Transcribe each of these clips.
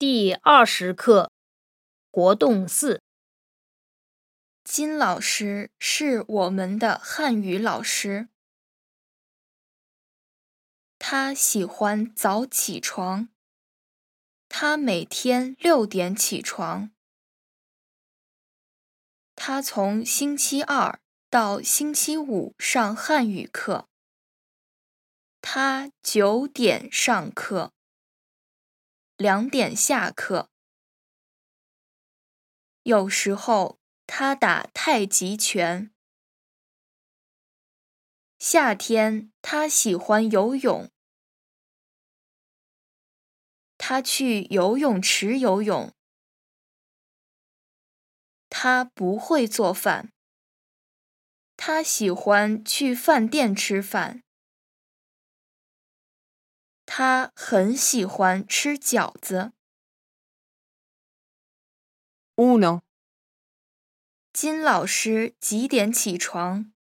第20课活动4。 金老师是我们的汉语老师。他喜欢早起床。他每天6点起床。他从星期2到星期5上汉语课。他9点上课，2点下课。有时候他打太极拳。夏天他喜欢游泳。他去游泳池游泳。他不会做饭。他喜欢去饭店吃饭。他很喜欢吃饺子。 1. 金老师几点起床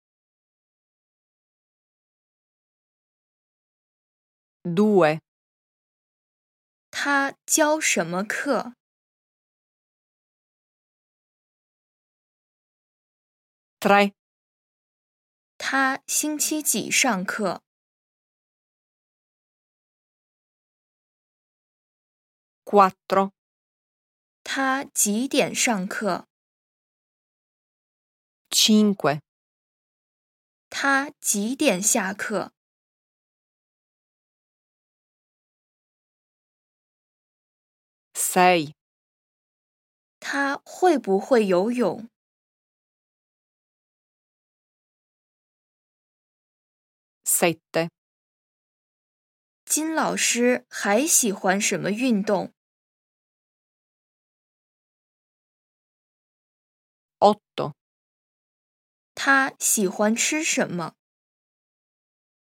2. 他教什么课 3. 他星期几上课 4. 他几点上课 5. 他几点下课 6. 他会不会游泳 7. 金老师还喜欢什么运动 8. 他喜欢吃什么